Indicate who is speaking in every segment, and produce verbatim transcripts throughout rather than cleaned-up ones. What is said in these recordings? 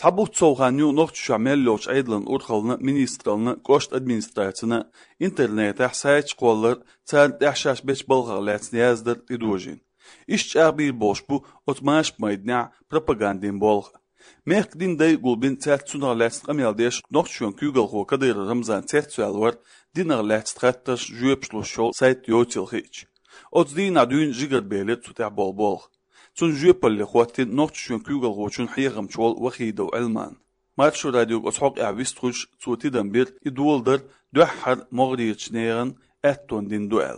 Speaker 1: Sabut soğanyu nokçuşa melloç aydılın urxalını ministralını koşt administrasiyonu internete sayç kollar çar yaşaş beş balğalat yazdır idojin. İşçi bir boş bu otmaş maydna propagandin bolğ. Mekdin day gulbin çat sunalat qameldeş nokçun kügel ho kadir Ramzan çetsual var dinarlat strattaş jüpşloşol sayt yotil hiç. Otzdin adün jigar belet tuta bol bol. تون جيبل لخواتين نوتشون كيوغل غوشون حيغم شوال وخيدو علمان ماتشو راديو أصحاق أعويستخوش توتي دنبير يدول در دوحر مغريتش نيغن أتون دين دوال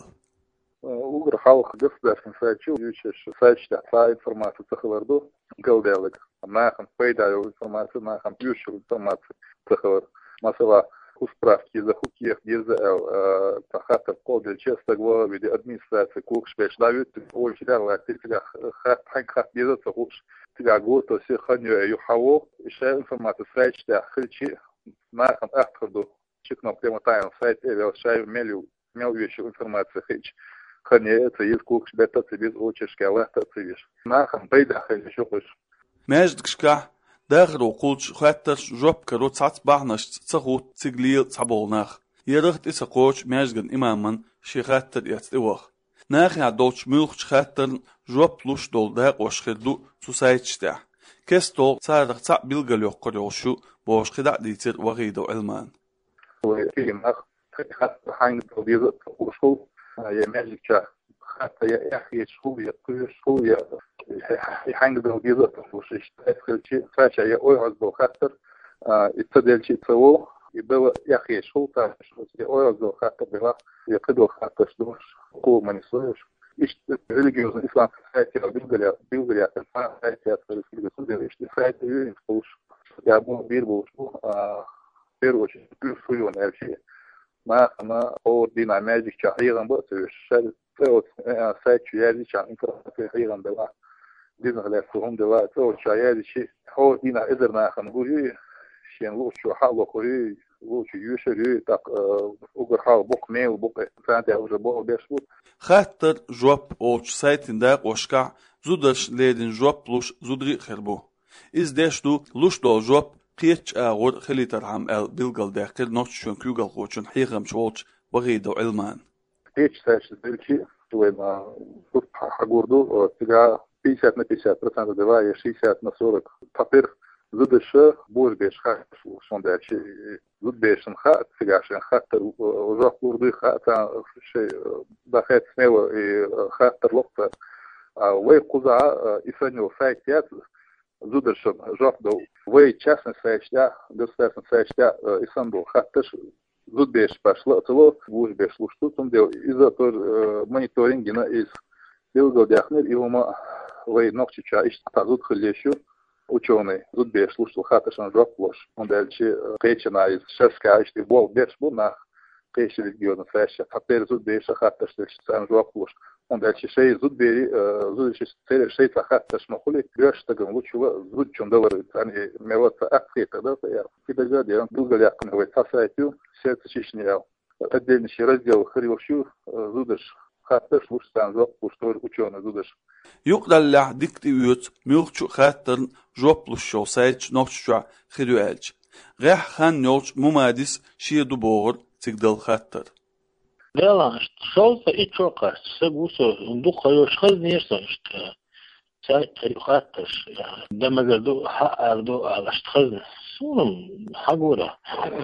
Speaker 2: Uğur halk göstersin sayıcı, yüçeş sayıçta sağ informasyon tıkılardı, gıldayalık. Nahım paydalı informasyon, nahım yüçül informasyon tıkılar. Mesela справки за хуких диза тахата колдер честа глава виде администрации кукш беш давит очень рано тига хат хак хат диза кукш тига гото се ханю юхаво иша информация сайта хилчи нахам ахтхду чикно прямо тайм сайт эвел шай мелю мел вещи информация хич хане это из кукш бета без очешка лахта цивиш нахам байда хили шукш
Speaker 1: ماجدكشكا داخل وقولش خاطر جوب كرو تصات بعنش تصغوت تقليل تصبولناخ يرغت إسا قوش ماجدن إماما شي خاطر يتدوخ ناخي عدولش ملخش خاطر جوب لوش دول داق وشخدو تسايتشتاح كس دول صارغ تاق بلغل يوقر يوشو بوش خدع ديتر وغيدو علمان
Speaker 2: ويكيم أخ خاطر حانج دول وشو يماجدكا خاطر يأخي شو يقوي شو يحانج دول ديزا وش يشتغل شيء فاشا يأوي دول خاطر يتدل شيء تسوو يبدو يأخي شو تاش يأوي دول خاطر بلا يقدر خاطر شدوش قوة من يسويش إيش ريليجيوز الإسلام سايتي أو بيلغريا بيلغريا تنفع سايتي أصل في السودان إيش سايتي ينفوش يابون بير بوش بيروش بيرفيون هالشيء ما ما هو دينا ماجيك شهيرا بس الشيء فوت سايتي يازي شان إنفراسيون شهيرا بلا دينا غلافهم دلا تو شايادي شيء هو دينا إذرنا خنقولي شين لوش شو حاله كوري لوش يوشري تاق أجر حال بق ميل بق فانتي أوجر بق بيشوت
Speaker 1: خاطر جواب أوش سايتين داق وشكع زودش ليدن جواب لوش زودري خربو إز داشتو لوش دو جواب قيتش آغور خلي ترحم آل بلغل داقر نوتشون كيوغل غوشون حيغم شوالش بغيدو علمان
Speaker 2: قيتش سايش دلشي وما حقوردو تقع пятьдесят на пятьдесят процентов давая шестьдесят на сорок тапир зудышы бош беш хат сонда чи зуд бешен хат фигашен хаттер ужак урды хата шей бахет смело и хаттер локта вей куза исанил сайт зудышын жак до вей частный сайт государственный сайт исанду хаттер зуд беш пошло цело бош беш лушту том дел из-за того мониторинга из Билгал Дяхнер и ума вей ногчича ищ тазут хлещу ученый зуд беш слушал хаташан жок плош он дальше кечена из шерска ищ бол беш бу на кечи региона фэша тапер зуд беш хаташ сан жок плош он дальше шей зуд бери зуд шей цели шей хаташ махули беш таган лучува зуд чондалар они мелота акции тогда я кидага деран Билгал Дяхнер вей тасайтю сердце чишнял отдельный раздел хривощу зудыш خاطر وش تنزق وشتور وشون زودش
Speaker 1: يقدر له ديكتي ويت ميوخشو خاطر جوبلو شو سايتش نوخشو خيروالج غيح خان نوش ممادس شي دوبور تقدر خاطر
Speaker 3: لا شو إيشوكا سبوسو ندوخ يوش خذ نيرسونش سايت خاطر دم قدو حق أردو على اشتخذ سونم حقورة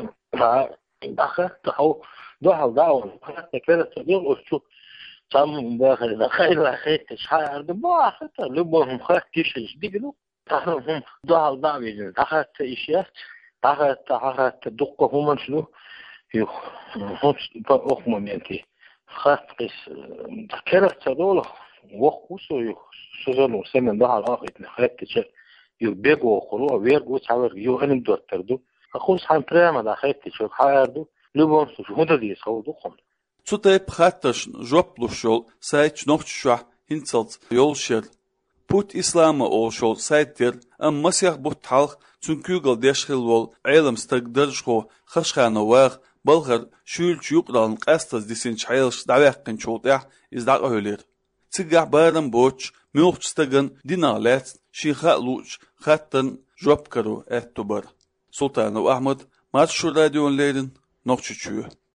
Speaker 3: دخلت هو دوحل داون حتى كده تدير وشو تام داخل داخل أخي شحال ما حتى لبهم خاك كيش ديجلو تهم دوحل داوين دخلت إشياء دخلت دخلت دقة هم شنو يو هم بأخ مميتي خاك قيس كده تدول وخوسو يو سجنو سمن دوحل آخر نخلت شيء يو بيجو خلوه بيجو تعور يو أنا دوتر دو أخوس حن ترى دخلت شو حاردو لبهم شو هذا دي صودو خم
Speaker 1: Цутей пхатташ жоплушол сайт нохчуа хинцалт ёлшер пут ислама олшол сайтер ам масях бутхалх цункюгал дешхилвол айлам стагдыршхо хашханавах балхар шүлч юqdan qastas disin чайлш давяққин чултях издaq өлер цигах барам боч мёхчстаган диналет шиха луч хаттан Jopkaru ettubar. Sultanov Ahmad, Marşur Radyo'nun Nokçuçuyu.